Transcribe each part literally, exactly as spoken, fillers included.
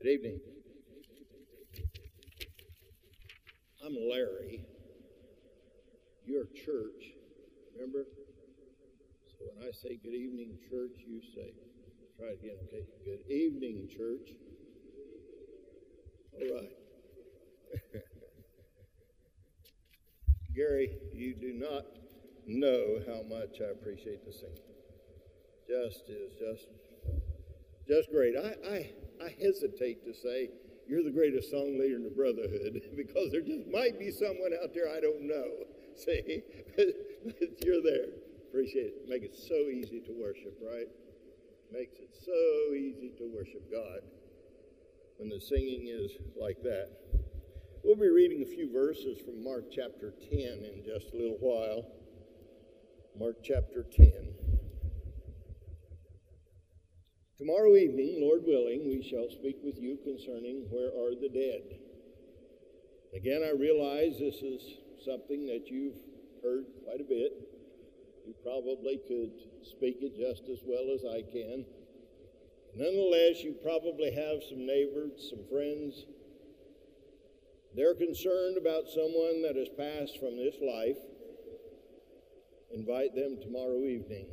Good evening. I'm Larry. Your church, remember? So when I say good evening, church, you say, try it again, okay? Good evening, church. All right. Gary, you do not know how much I appreciate the singing. Just is just, just great. I, I, I hesitate to say you're the greatest song leader in the Brotherhood because there just might be someone out there I don't know. See, but you're there. Appreciate it. Make it so easy to worship, right? Makes it so easy to worship God when the singing is like that. We'll be reading a few verses from Mark chapter ten in just a little while. Mark chapter ten. Tomorrow evening, Lord willing, we shall speak with you concerning where are the dead. Again, I realize this is something that you've heard quite a bit. You probably could speak it just as well as I can. Nonetheless, you probably have some neighbors, some friends. They're concerned about someone that has passed from this life. Invite them tomorrow evening.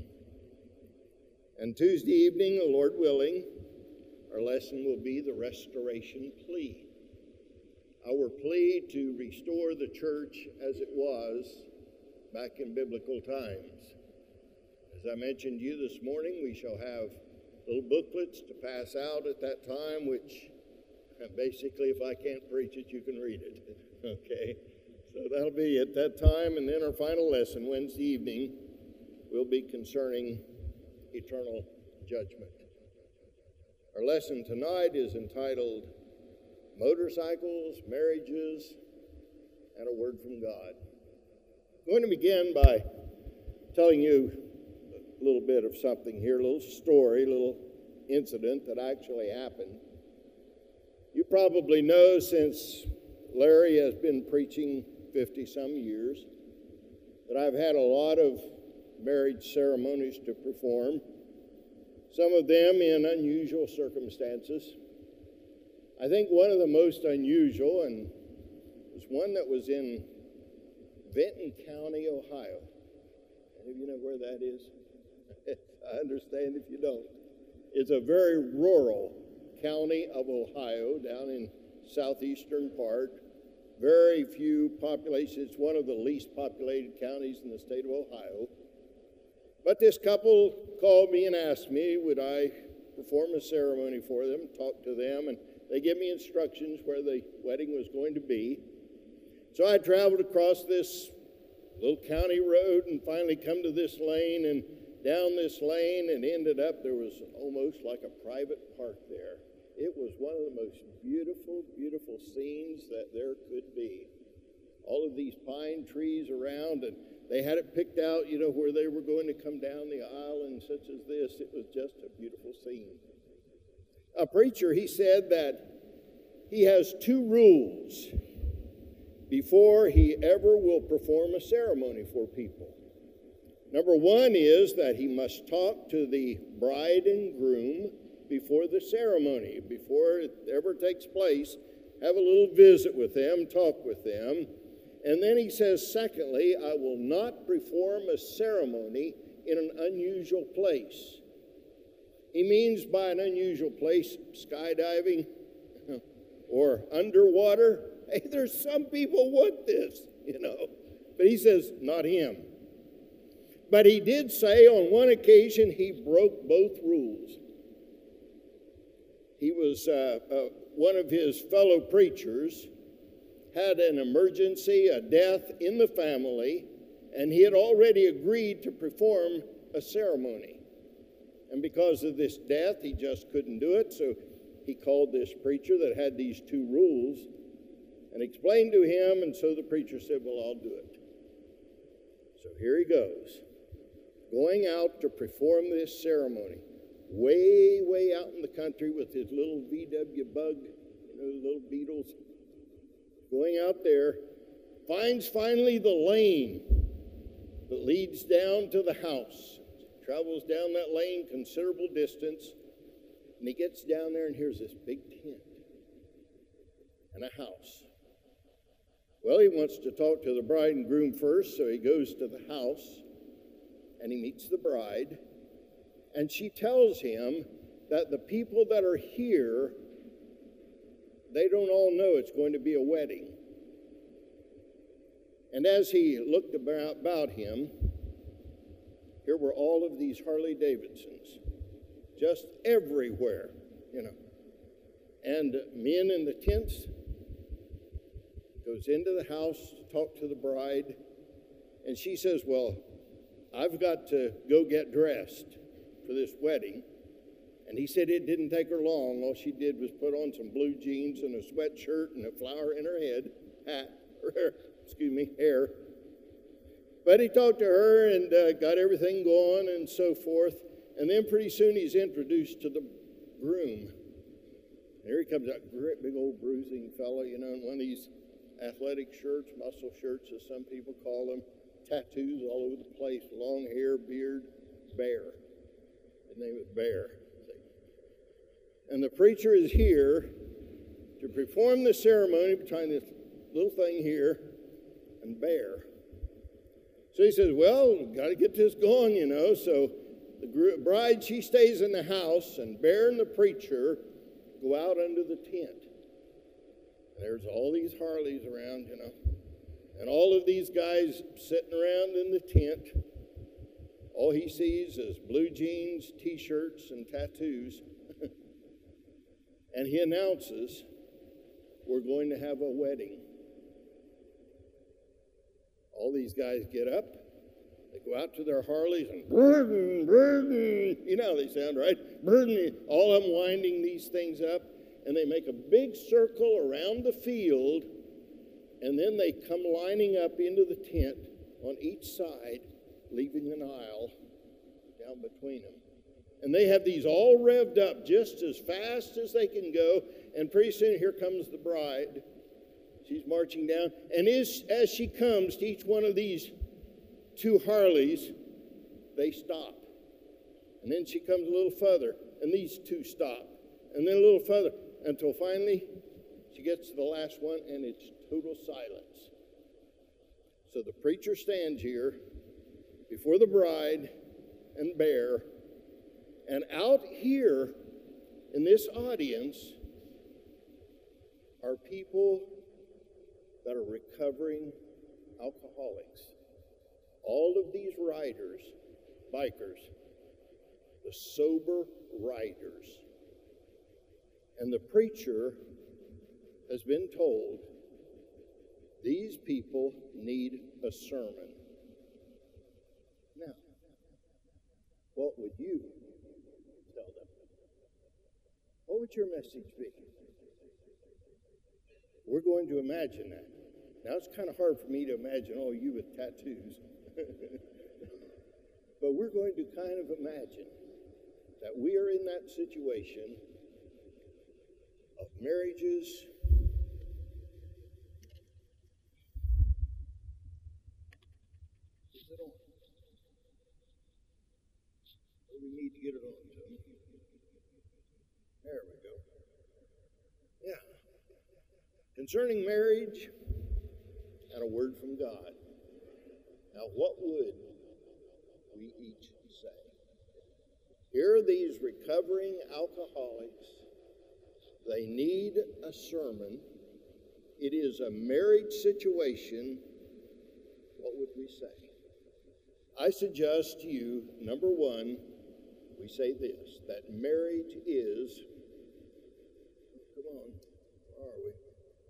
And Tuesday evening, the Lord willing, our lesson will be the restoration plea. Our plea to restore the church as it was back in biblical times. As I mentioned to you this morning, we shall have little booklets to pass out at that time, which basically, if I can't preach it, you can read it. Okay? So that'll be at that time. And then our final lesson, Wednesday evening, will be concerning eternal judgment. Our lesson tonight is entitled Motorcycles, Marriages, and a Word from God. I'm going to begin by telling you a little bit of something here, a little story, a little incident that actually happened. You probably know, since Larry has been preaching fifty-some years, that I've had a lot of marriage ceremonies to perform, some of them in unusual circumstances. I think one of the most unusual and was one that was in Benton County, Ohio. Any of you know where that is? I understand if you don't. It's a very rural county of Ohio down in southeastern part. Very few population. It's one of the least populated counties in the state of Ohio. But this couple called me and asked me, would I perform a ceremony for them, talk to them, and they gave me instructions where the wedding was going to be. So I traveled across this little county road and finally come to this lane, and down this lane, and ended up, there was almost like a private park there. It was one of the most beautiful, beautiful scenes that there could be. All of these pine trees around, and they had it picked out, you know, where they were going to come down the aisle and such as this. It was just a beautiful scene. A preacher, he said that he has two rules before he ever will perform a ceremony for people. Number one is that he must talk to the bride and groom before the ceremony, before it ever takes place. Have a little visit with them, talk with them. And then he says, secondly, I will not perform a ceremony in an unusual place. He means by an unusual place, skydiving or underwater. Hey, there's some people want this, you know. But he says, not him. But he did say on one occasion he broke both rules. He was, uh, uh, one of his fellow preachers had an emergency, a death in the family, and he had already agreed to perform a ceremony. And because of this death, he just couldn't do it, so he called this preacher that had these two rules and explained to him, and so the preacher said, well, I'll do it. So here he goes, going out to perform this ceremony, way, way out in the country with his little V W bug, you know, little beetles. Going out there, finds finally the lane that leads down to the house. Travels down that lane considerable distance, and he gets down there, and here's this big tent. and a house. Well, he wants to talk to the bride and groom first, so he goes to the house, and he meets the bride, and she tells him that the people that are here, they don't all know it's going to be a wedding. And as he looked about, about him, here were all of these Harley Davidsons, just everywhere, you know. And men in the tents, goes into the house to talk to the bride, and she says, well, I've got to go get dressed for this wedding. And he said it didn't take her long. All she did was put on some blue jeans and a sweatshirt and a flower in her head, hat, her hair, excuse me, hair. But he talked to her and uh, got everything going and so forth. And then pretty soon he's introduced to the groom. And here he comes, that great big old bruising fellow, you know, in one of these athletic shirts, muscle shirts, as some people call them, tattoos all over the place, long hair, beard, Bear. His name is Bear. And the preacher is here to perform the ceremony between this little thing here and Bear. So he says, well, got to get this going, you know. So the bride, she stays in the house, and Bear and the preacher go out under the tent. There's all these Harleys around, you know, and all of these guys sitting around in the tent. All he sees is blue jeans, T-shirts, and tattoos. And he announces, we're going to have a wedding. All these guys get up. They go out to their Harleys and burden, burden. You know how they sound, right? Burden. All of them winding these things up. And they make a big circle around the field, and then they come lining up into the tent on each side, leaving an aisle down between them. And they have these all revved up just as fast as they can go, and pretty soon here comes the bride. She's marching down, and as, as she comes to each one of these two Harleys, they stop. And then she comes a little further, and these two stop. And then a little further, until finally she gets to the last one, and it's total silence. So the preacher stands here before the bride and Bear, and out here in this audience are people that are recovering alcoholics. All of these riders, bikers, the sober riders. And the preacher has been told, these people need a sermon. Now, what would you tell them? What would your message be? We're going to imagine that. Now, it's kind of hard for me to imagine, oh, you with tattoos. But we're going to kind of imagine that we are in that situation of marriages is it on? Well, we need to get it on, Tony. There we go. Yeah. Concerning marriage and a word from God. Now, what would we each say? Here are these recovering alcoholics. They need a sermon. It is a marriage situation. What would we say? I suggest to you, number one, we say this, that marriage is, come on, where are we?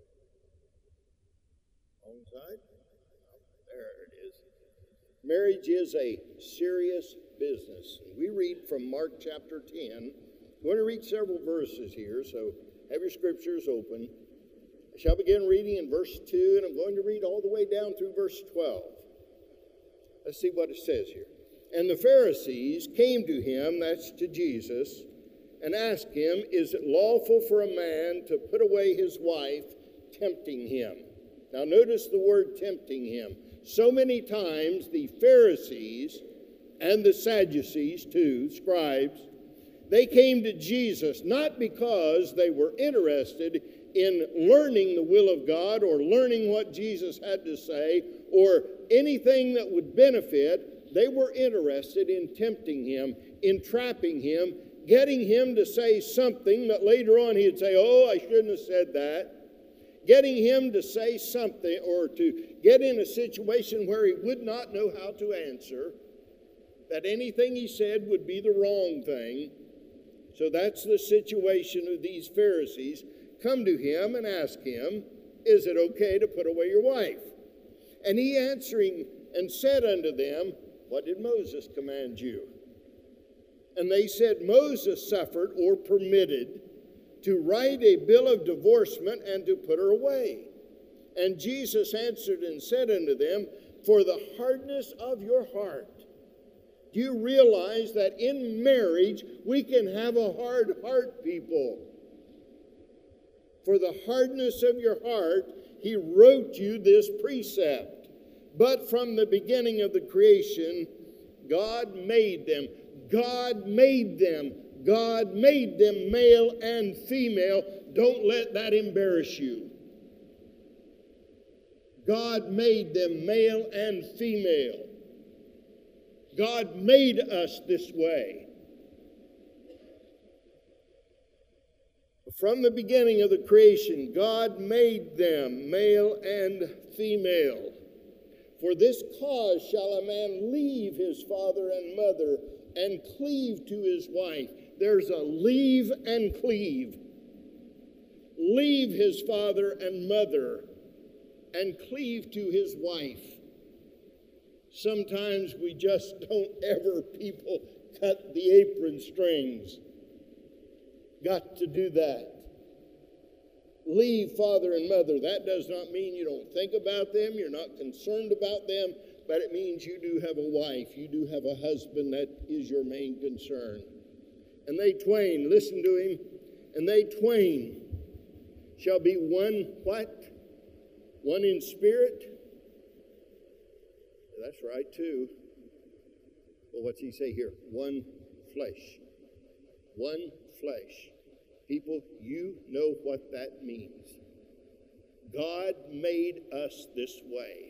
Wrong side? There it is. Marriage is a serious business. We read from Mark chapter ten. I'm going to read several verses here, so have your scriptures open. I shall begin reading in verse two, and I'm going to read all the way down through verse twelve. Let's see what it says here. And the Pharisees came to him, that's to Jesus, and asked him, is it lawful for a man to put away his wife, tempting him? Now notice the word tempting him. So many times the Pharisees and the Sadducees too, scribes, They came to Jesus not because they were interested in learning the will of God or learning what Jesus had to say or anything that would benefit. They were interested in tempting him, entrapping him, getting him to say something that later on he'd say, oh, I shouldn't have said that. Getting him to say something or to get in a situation where he would not know how to answer, that anything he said would be the wrong thing. So that's the situation of these Pharisees. Come to him and ask him, is it okay to put away your wife? And he answering and said unto them, what did Moses command you? And they said, Moses suffered or permitted to write a bill of divorcement and to put her away. And Jesus answered and said unto them, for the hardness of your heart. Do you realize that in marriage we can have a hard heart, people? For the hardness of your heart, he wrote you this precept. But from the beginning of the creation, God made them. God made them. God made them male and female. Don't let that embarrass you. God made them male and female. God made us this way. From the beginning of the creation, God made them male and female. For this cause shall a man leave his father and mother and cleave to his wife. There's a leave and cleave. Leave his father and mother and cleave to his wife. Sometimes we just don't ever, people, cut the apron strings. Got to do that. Leave father and mother. That does not mean you don't think about them, you're not concerned about them, but it means you do have a wife, you do have a husband that is your main concern. And they twain, listen to him, and they twain shall be one what? One in spirit? That's right, too. Well, what's he say here? One flesh. One flesh. People, you know what that means. God made us this way.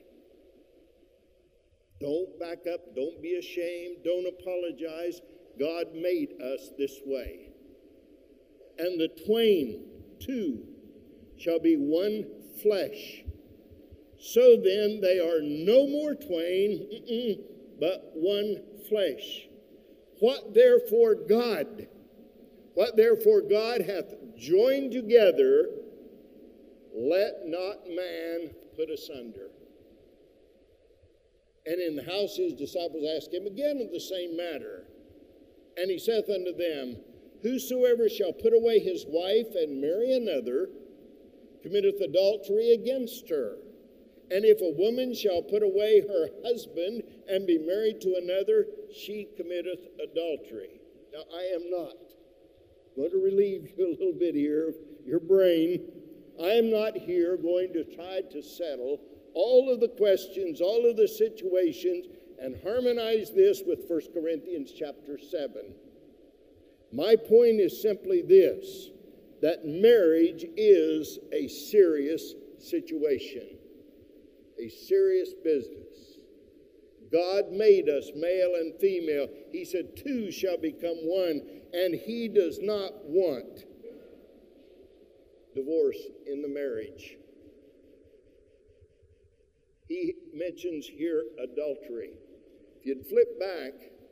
Don't back up. Don't be ashamed. Don't apologize. God made us this way. And the twain, two, shall be one flesh. So then they are no more twain, but one flesh. What therefore God, what therefore God hath joined together, let not man put asunder. And in the house his disciples asked him again of the same matter. And he saith unto them, whosoever shall put away his wife and marry another, committeth adultery against her. And if a woman shall put away her husband and be married to another, she committeth adultery. Now, I am not going to relieve you a little bit here of your brain. I am not here going to try to settle all of the questions, all of the situations, and harmonize this with First Corinthians chapter seven. My point is simply this, that marriage is a serious situation. A serious business. God made us male and female. He said two shall become one, and he does not want divorce in the marriage. He mentions here adultery. If you'd flip back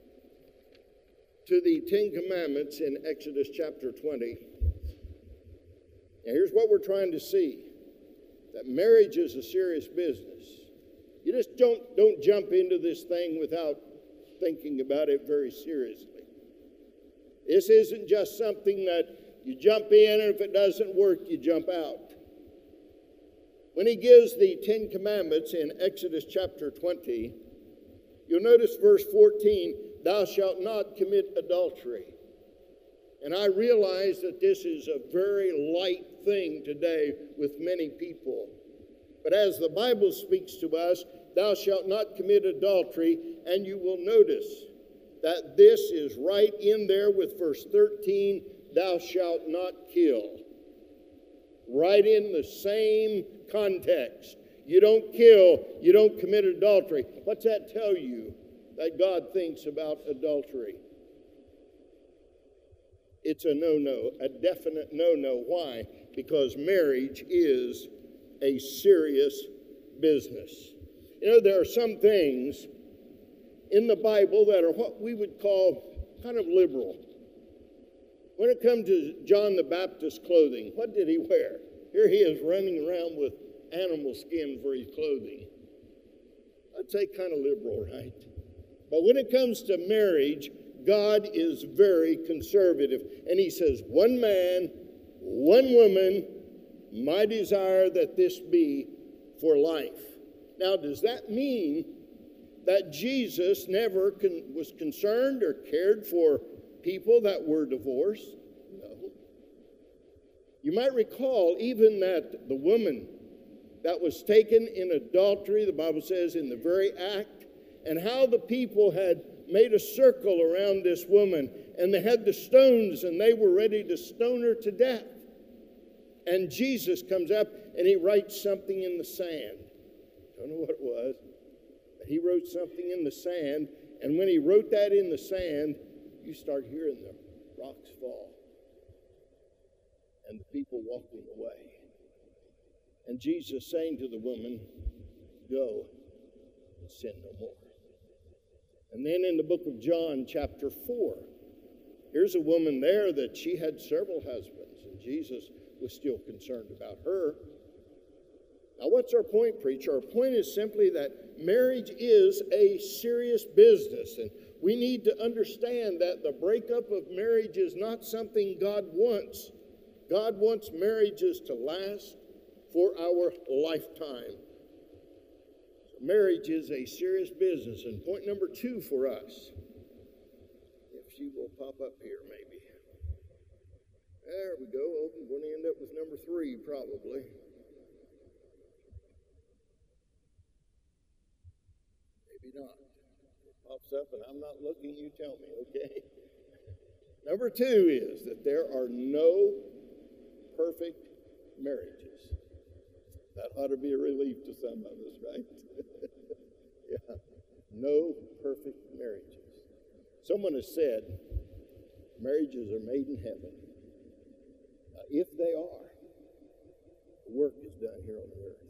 to the Ten Commandments in Exodus chapter twenty, now here's what we're trying to see. That marriage is a serious business. You just don't, don't jump into this thing without thinking about it very seriously. This isn't just something that you jump in, and if it doesn't work, you jump out. When he gives the Ten Commandments in Exodus chapter twenty, you'll notice verse fourteen, thou shalt not commit adultery. And I realize that this is a very light thing today with many people. But as the Bible speaks to us, thou shalt not commit adultery, and you will notice that this is right in there with verse thirteen, thou shalt not kill. Right in the same context. You don't kill, you don't commit adultery. What's that tell you that God thinks about adultery? It's a no-no, a definite no-no. Why? Because marriage is a serious business. You know, there are some things in the Bible that are what we would call kind of liberal. When it comes to John the Baptist's clothing, what did he wear? Here he is running around with animal skin for his clothing. I'd say kind of liberal, right? But when it comes to marriage, God is very conservative. And he says, one man, one woman, my desire that this be for life. Now, does that mean that Jesus never con- was concerned or cared for people that were divorced? No. You might recall even that the woman that was taken in adultery, the Bible says, in the very act, and how the people had made a circle around this woman, and they had the stones, and they were ready to stone her to death. And Jesus comes up, and he writes something in the sand. Don't know what it was. But he wrote something in the sand, and when he wrote that in the sand, you start hearing the rocks fall, and the people walking away. And Jesus saying to the woman, go and sin no more. And then in the book of John, chapter four, here's a woman there that she had several husbands, and Jesus was still concerned about her. Now, what's our point, preacher? Our point is simply that marriage is a serious business, and we need to understand that the breakup of marriage is not something God wants. God wants marriages to last for our lifetime. So marriage is a serious business. And point number two for us, if she will pop up here maybe. There we go. Oh, we're going to end up with number three probably. Maybe not. It pops up and I'm not looking, you tell me, okay? Number two is that there are no perfect marriages. That ought to be a relief to some of us, right? Yeah. No perfect marriages. Someone has said, marriages are made in heaven. Now, if they are, the work is done here on the earth.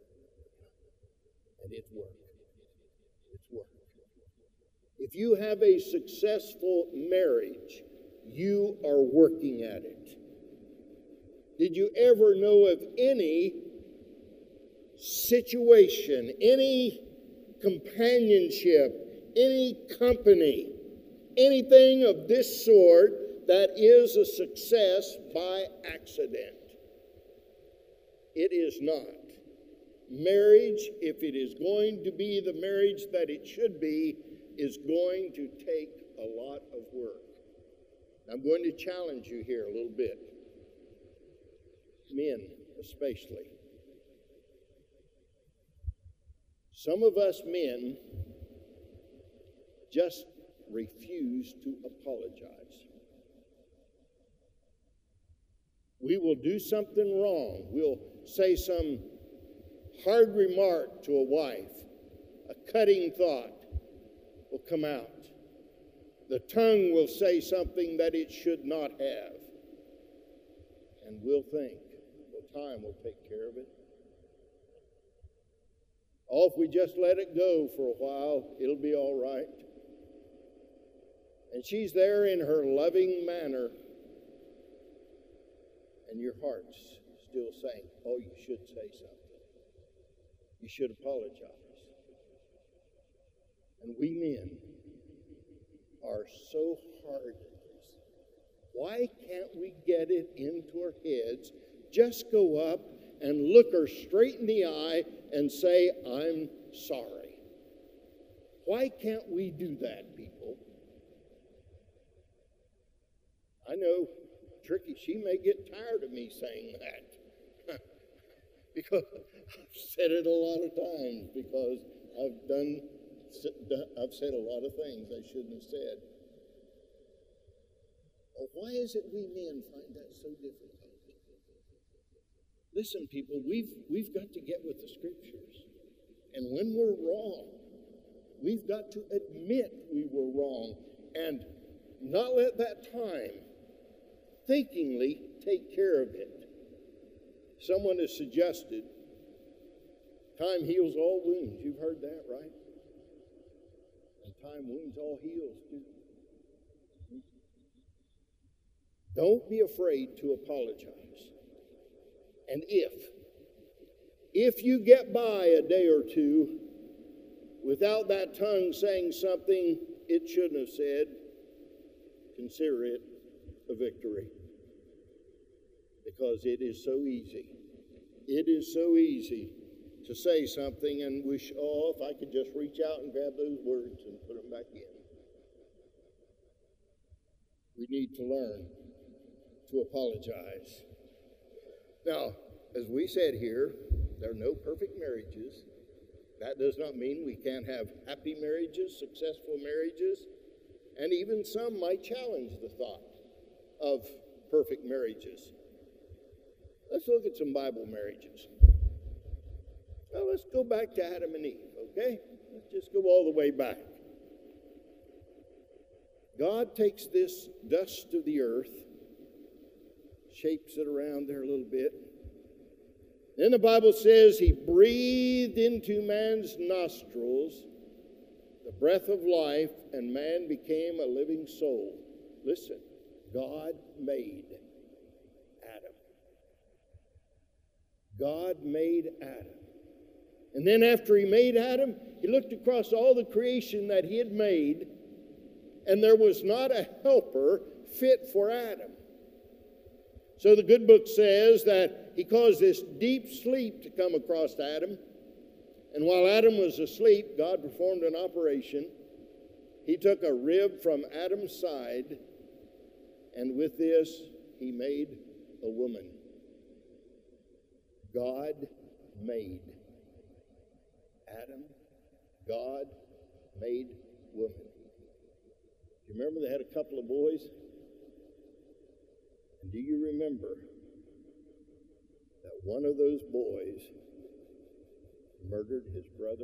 And it's work. It's work. If you have a successful marriage, you are working at it. Did you ever know of any situation, any companionship, any company, anything of this sort that is a success by accident? It is not. Marriage, if it is going to be the marriage that it should be, is going to take a lot of work. I'm going to challenge you here a little bit. Men, especially. Some of us men just refuse to apologize. We will do something wrong. We'll say some hard remark to a wife. A cutting thought will come out. The tongue will say something that it should not have. And we'll think, well, time will take care of it. Oh, if we just let it go for a while, it'll be all right. And she's there in her loving manner, and your heart's still saying, oh, you should say something. You should apologize. And we men are so hard at this. Why can't we get it into our heads? Just go up and look her straight in the eye and say, I'm sorry. Why can't we do that, people? I know, Tricky, she may get tired of me saying that. Because I've said it a lot of times, because I've done I've said a lot of things I shouldn't have said. Well, why is it we men find that so difficult? Listen, people, we've, we've got to get with the Scriptures. And when we're wrong, we've got to admit we were wrong and not let that time thinkingly take care of it. Someone has suggested time heals all wounds. You've heard that, right? And time wounds all heals, too. Don't be afraid to apologize. And if, if you get by a day or two without that tongue saying something it shouldn't have said, consider it a victory. Because it is so easy. It is so easy to say something and wish, oh, if I could just reach out and grab those words and put them back in. We need to learn to apologize. Now, as we said here, there are no perfect marriages. That does not mean we can't have happy marriages, successful marriages, and even some might challenge the thought of perfect marriages. Let's look at some Bible marriages. Well, let's go back to Adam and Eve, okay? Let's just go all the way back. God takes this dust of the earth, shapes it around there a little bit. Then the Bible says he breathed into man's nostrils the breath of life, and man became a living soul. Listen, God made Adam. God made Adam. And then after he made Adam, he looked across all the creation that he had made, and there was not a helper fit for Adam. So the good book says that he caused this deep sleep to come across Adam. And while Adam was asleep, God performed an operation. He took a rib from Adam's side, and with this, he made a woman. God made Adam. God made woman. Do you remember they had a couple of boys? And do you remember that one of those boys murdered his brother?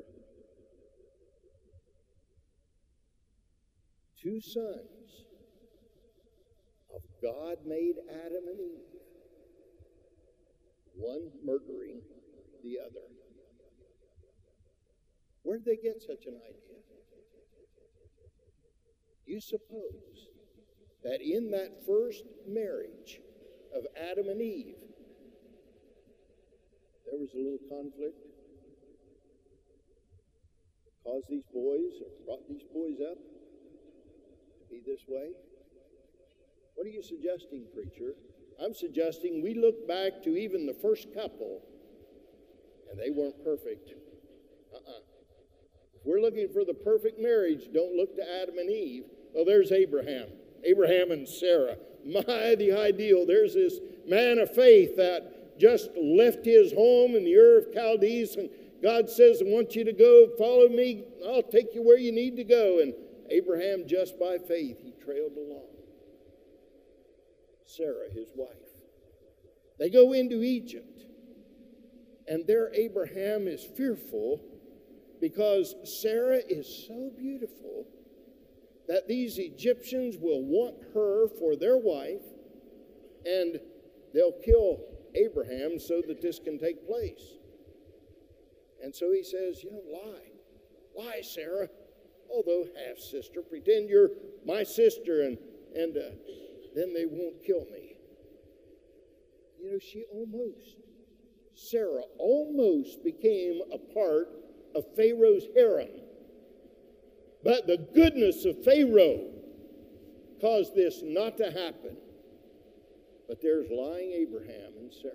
Two sons of God made Adam and Eve, one murdering the other. Where did they get such an idea? You suppose that in that first marriage of Adam and Eve, there was a little conflict that caused these boys, or brought these boys up to be this way? What are you suggesting, preacher? I'm suggesting we look back to even the first couple, and they weren't perfect. Uh-uh. If we're looking for the perfect marriage, don't look to Adam and Eve. Well, there's Abraham. Abraham and Sarah. My, the ideal. There's this man of faith that just left his home in the Ur of Chaldees, and God says, I want you to go, follow me, I'll take you where you need to go. And Abraham, just by faith, he trailed along. Sarah, his wife. They go into Egypt, and there Abraham is fearful because Sarah is so beautiful that these Egyptians will want her for their wife, and they'll kill Abraham so that this can take place. And so he says, you know, lie. Lie, Sarah. Although half-sister, pretend you're my sister, and, and uh, then they won't kill me. You know, she almost, Sarah almost became a part of Pharaoh's harem. But the goodness of Pharaoh caused this not to happen. But there's lying Abraham and Sarah.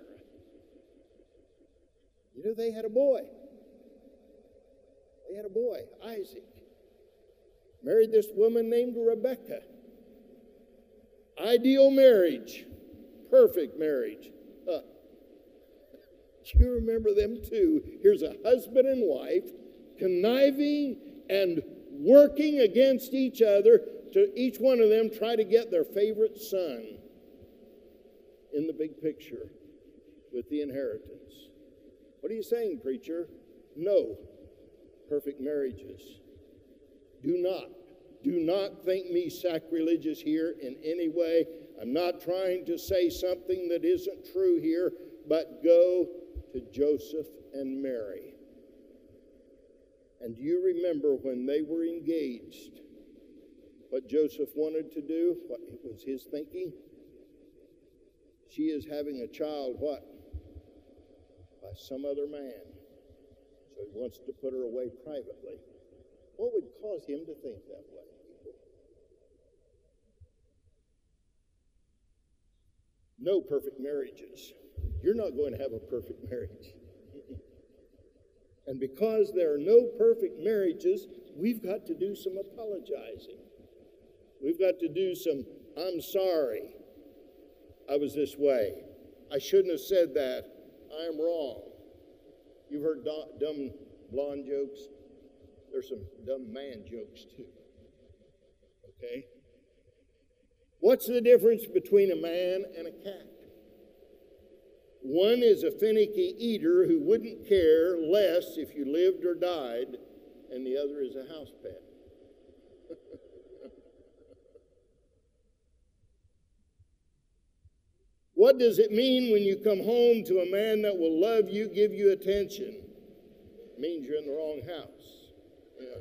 You know, they had a boy. They had a boy, Isaac. Married this woman named Rebekah. Ideal marriage. Perfect marriage. Uh, you remember them too. Here's a husband and wife conniving, and working against each other to each one of them try to get their favorite son in the big picture with the inheritance. What are you saying, preacher? No perfect marriages. Do not. Do not think me sacrilegious here in any way. I'm not trying to say something that isn't true here, but go to Joseph and Mary. And do you remember when they were engaged, what Joseph wanted to do? What was his thinking? She is having a child, what? By some other man. So he wants to put her away privately. What would cause him to think that way? No perfect marriages. You're not going to have a perfect marriage. And because there are no perfect marriages, we've got to do some apologizing. We've got to do some, I'm sorry I was this way. I shouldn't have said that. I am wrong. You've heard dumb blonde jokes. There's some dumb man jokes too. Okay? What's the difference between a man and a cat? One is a finicky eater who wouldn't care less if you lived or died, and the other is a house pet. What does it mean when you come home to a man that will love you, give you attention? It means you're in the wrong house. Yeah.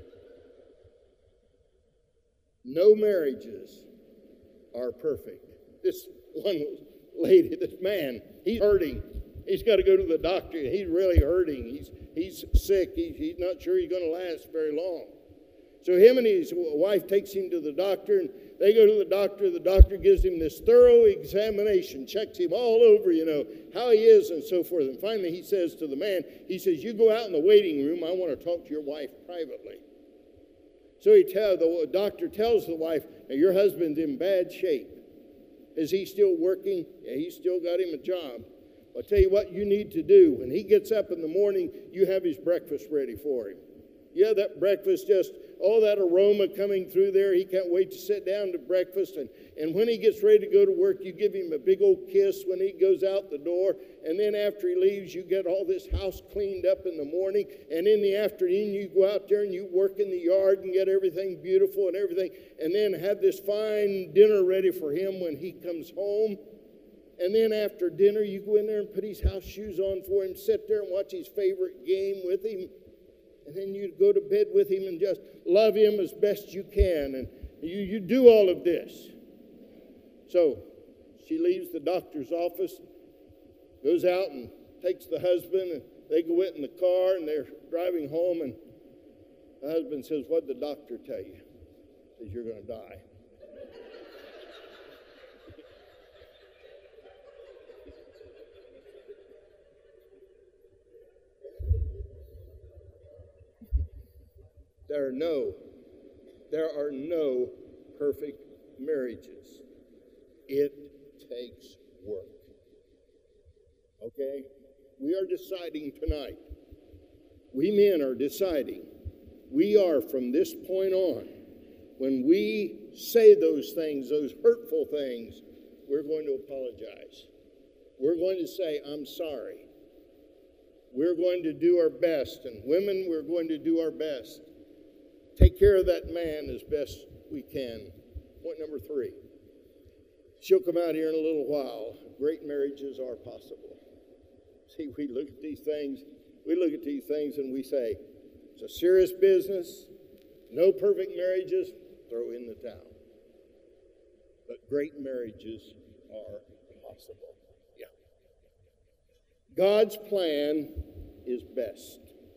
No marriages are perfect. This one lady, this man, he's hurting. He's got to go to the doctor. He's really hurting. He's he's sick. He's, he's not sure he's going to last very long. So him and his wife takes him to the doctor, and they go to the doctor. The doctor gives him this thorough examination, checks him all over, you know, how he is and so forth. And finally he says to the man, he says, you go out in the waiting room. I want to talk to your wife privately. So he tell, the doctor tells the wife, now your husband's in bad shape. Is he still working? Yeah, he's still got him a job. I'll tell you what you need to do. When he gets up in the morning, you have his breakfast ready for him. Yeah, that breakfast, just all that aroma coming through there. He can't wait to sit down to breakfast. And, and when he gets ready to go to work, you give him a big old kiss when he goes out the door. And then after he leaves, you get all this house cleaned up in the morning. And in the afternoon, you go out there and you work in the yard and get everything beautiful and everything. And then have this fine dinner ready for him when he comes home. And then after dinner, you go in there and put his house shoes on for him, sit there and watch his favorite game with him. And then you go to bed with him and just love him as best you can. And you, you do all of this. So she leaves the doctor's office, goes out and takes the husband, and they go in the car, and they're driving home. And the husband says, what'd the doctor tell you? He says, you're going to die. There are no, there are no perfect marriages. It takes work. Okay? We are deciding tonight. We men are deciding. We are from this point on, when we say those things, those hurtful things, we're going to apologize. We're going to say, I'm sorry. We're going to do our best. And women, we're going to do our best. Take care of that man as best we can. Point number three. She'll come out here in a little while. Great marriages are possible. See, we look at these things, we look at these things and we say, it's a serious business. No perfect marriages, throw in the towel. But great marriages are possible. Yeah. God's plan is best.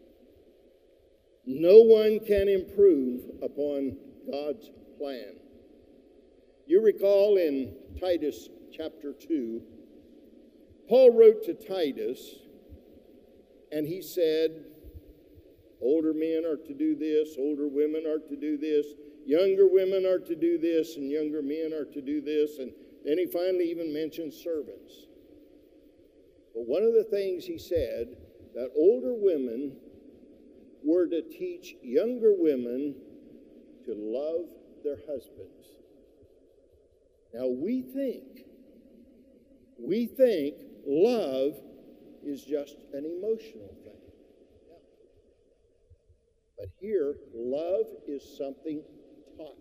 No one can improve upon God's plan. You recall in Titus chapter two, Paul wrote to Titus, and he said, older men are to do this, older women are to do this, younger women are to do this, and younger men are to do this. And then he finally even mentioned servants. But one of the things he said, that older women were to teach younger women to love their husbands. Now we think, we think love is just an emotional thing. But here, love is something taught.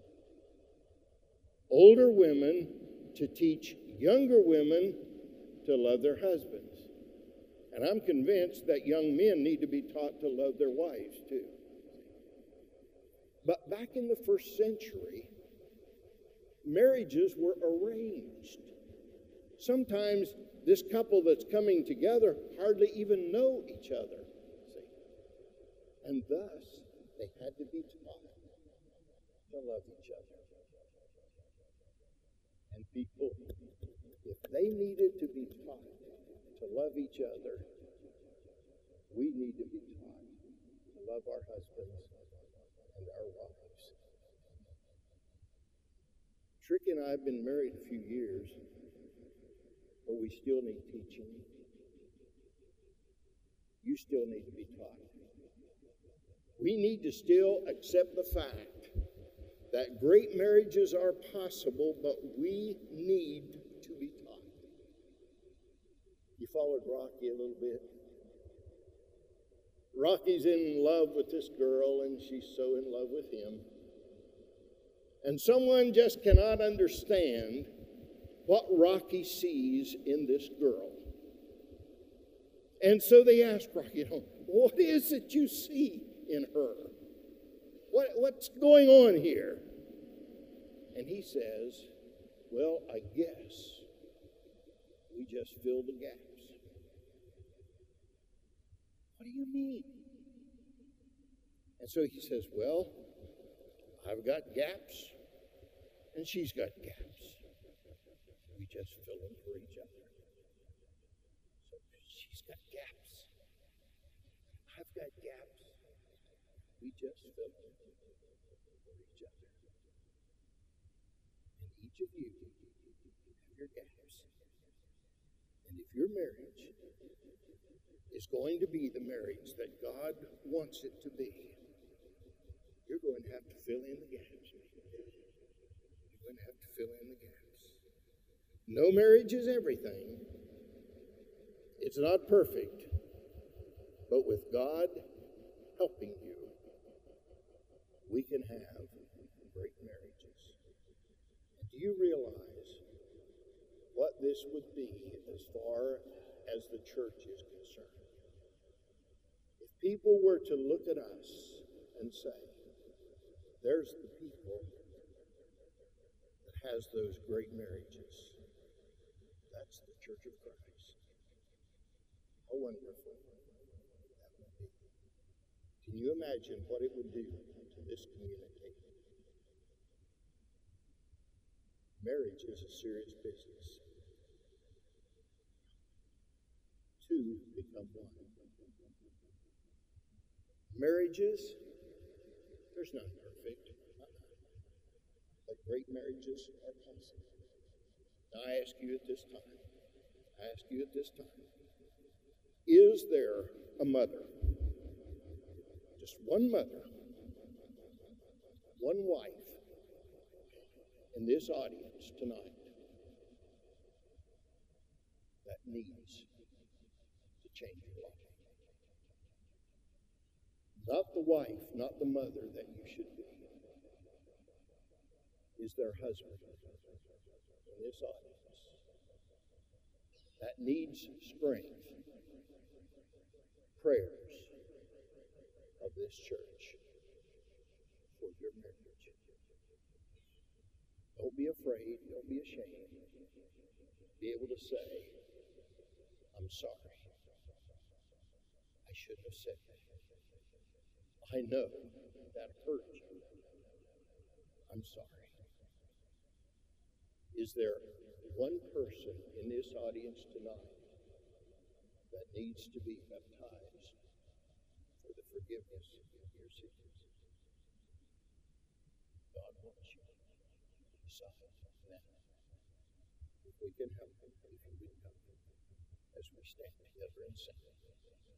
Older women to teach younger women to love their husbands. And I'm convinced that young men need to be taught to love their wives too. But back in the first century, marriages were arranged. Sometimes this couple that's coming together hardly even know each other. See? And thus, they had to be taught to love each other. And people, if they needed to be taught to love each other, we need to be taught to love our husbands and our wives. Tricky and I have been married a few years, but we still need teaching. You still need to be taught. We need to still accept the fact that great marriages are possible, but we need to be taught. You followed Rocky a little bit? Rocky's in love with this girl, and she's so in love with him. And someone just cannot understand what Rocky sees in this girl. And so they ask Rocky, you know, what is it you see in her? What, what's going on here? And he says, well, I guess we just fill the gaps. What do you mean? And so he says, well, I've got gaps, and she's got gaps. We just fill them for each other. So she's got gaps. I've got gaps. We just fill them for each other. And each of you have your gaps. And if your marriage is going to be the marriage that God wants it to be, you're going to have to fill in the gaps. You're going to have to fill in the gaps. No marriage is everything. It's not perfect. But with God helping you, we can have great marriages. And do you realize what this would be as far as the church is concerned? If people were to look at us and say, there's the people that has those great marriages. That's the Church of Christ. How wonderful that would be. Can you imagine what it would do to this community? Marriage is a serious business. Two become one. Marriages, there's none perfect. But great marriages are possible. Now I ask you at this time, I ask you at this time, is there a mother, just one mother, one wife in this audience tonight that needs to change your life? Not the wife, not the mother that you should be. Is there a husband in this audience that needs strength, prayers of this church for your marriage? Don't be afraid. Don't be ashamed. Be able to say, I'm sorry. I shouldn't have said that. I know that hurt you. I'm sorry. Is there one person in this audience tonight that needs to be baptized for the forgiveness of your sins? God wants you to decide now. If we can help him, if you would help him, as we stand together and sing.